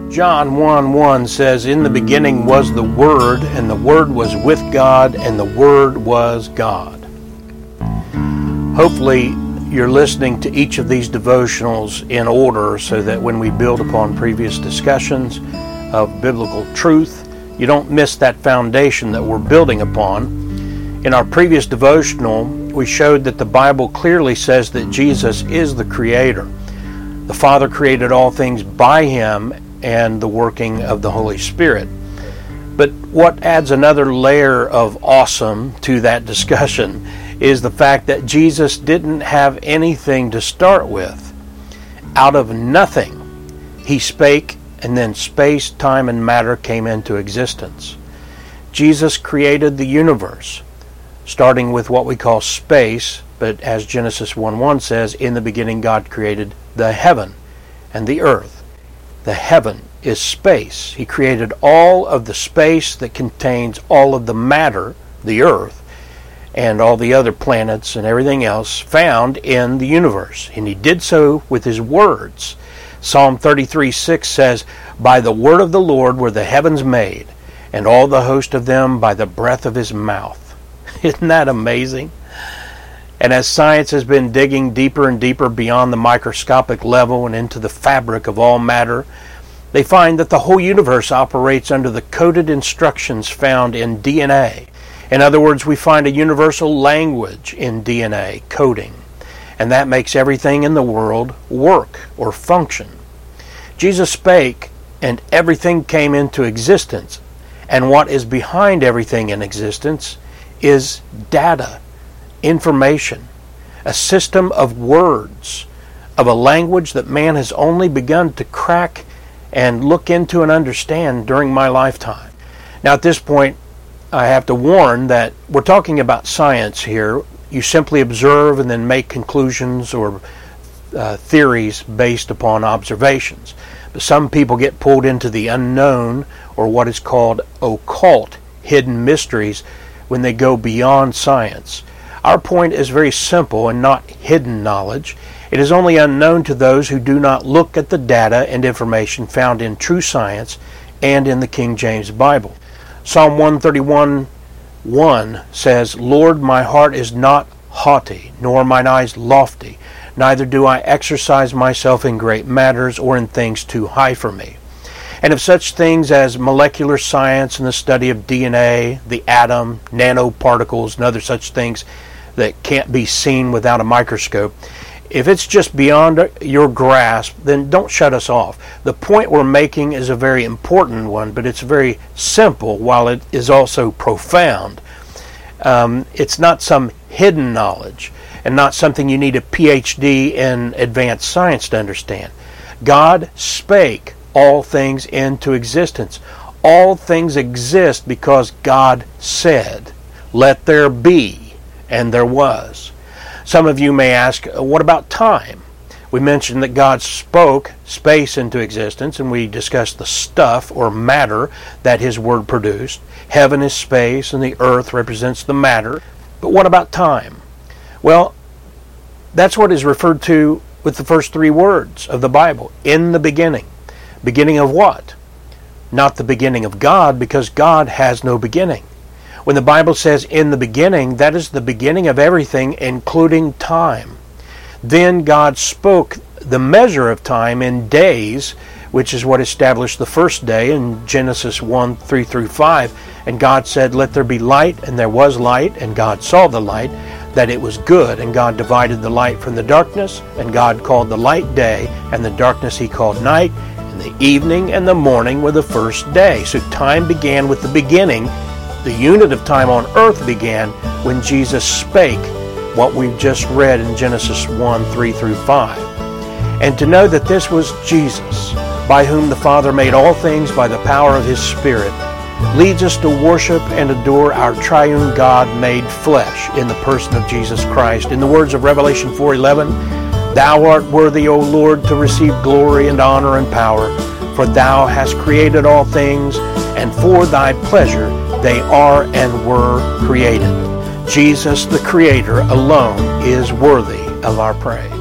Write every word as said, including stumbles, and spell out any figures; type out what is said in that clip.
John one one says, "In the beginning was the Word, and the Word was with God, and the Word was God." Hopefully, you're listening to each of these devotionals in order so that when we build upon previous discussions of biblical truth, you don't miss that foundation that we're building upon. In our previous devotional, we showed that the Bible clearly says that Jesus is the Creator. The Father created all things by Him and the working of the Holy Spirit. But what adds another layer of awesome to that discussion is the fact that Jesus didn't have anything to start with. Out of nothing, He spake, and then space, time, and matter came into existence. Jesus created the universe, starting with what we call space, but as Genesis one one says, in the beginning God created the heaven and the earth. The heaven is space. He created all of the space that contains all of the matter, the earth, and all the other planets and everything else found in the universe. And He did so with His words. Psalm thirty-three six says, "By the word of the Lord were the heavens made, and all the host of them by the breath of His mouth." Isn't that amazing? And as science has been digging deeper and deeper beyond the microscopic level and into the fabric of all matter, they find that the whole universe operates under the coded instructions found in D N A. In other words, we find a universal language in D N A coding, and that makes everything in the world work or function. Jesus spake, and everything came into existence. And what is behind everything in existence is data, information, a system of words, of a language that man has only begun to crack and look into and understand during my lifetime. Now at this point, I have to warn that we're talking about science here. You simply observe and then make conclusions or uh, theories based upon observations. But some people get pulled into the unknown, or what is called occult, hidden mysteries, when they go beyond science. Our point is very simple and not hidden knowledge. It is only unknown to those who do not look at the data and information found in true science and in the King James Bible. Psalm one thirty-one one says, "Lord, my heart is not haughty, nor mine eyes lofty, neither do I exercise myself in great matters or in things too high for me." And of such things as molecular science and the study of D N A, the atom, nanoparticles, and other such things that can't be seen without a microscope, if it's just beyond your grasp, then don't shut us off. The point we're making is a very important one, but it's very simple while it is also profound. Um, it's not some hidden knowledge and not something you need a P H D in advanced science to understand. God spake all things into existence. All things exist because God said, "Let there be," and there was. Some of you may ask, what about time? We mentioned that God spoke space into existence, and we discussed the stuff or matter that His Word produced. Heaven is space, and the earth represents the matter. But what about time? Well, that's what is referred to with the first three words of the Bible. In the beginning. Beginning of what? Not the beginning of God, because God has no beginning. When the Bible says in the beginning, that is the beginning of everything, including time. Then God spoke the measure of time in days, which is what established the first day in Genesis one, three through five. And God said, "Let there be light," and there was light, and God saw the light, that it was good. And God divided the light from the darkness, and God called the light day, and the darkness He called night. And the evening and the morning were the first day. So time began with the beginning. The unit of time on earth began when Jesus spake what we've just read in Genesis one, three through five. And to know that this was Jesus, by whom the Father made all things by the power of His Spirit, leads us to worship and adore our triune God made flesh in the person of Jesus Christ. In the words of Revelation four eleven, "Thou art worthy, O Lord, to receive glory and honor and power, for Thou hast created all things, and for Thy pleasure they are and were created." Jesus, the Creator, alone is worthy of our praise.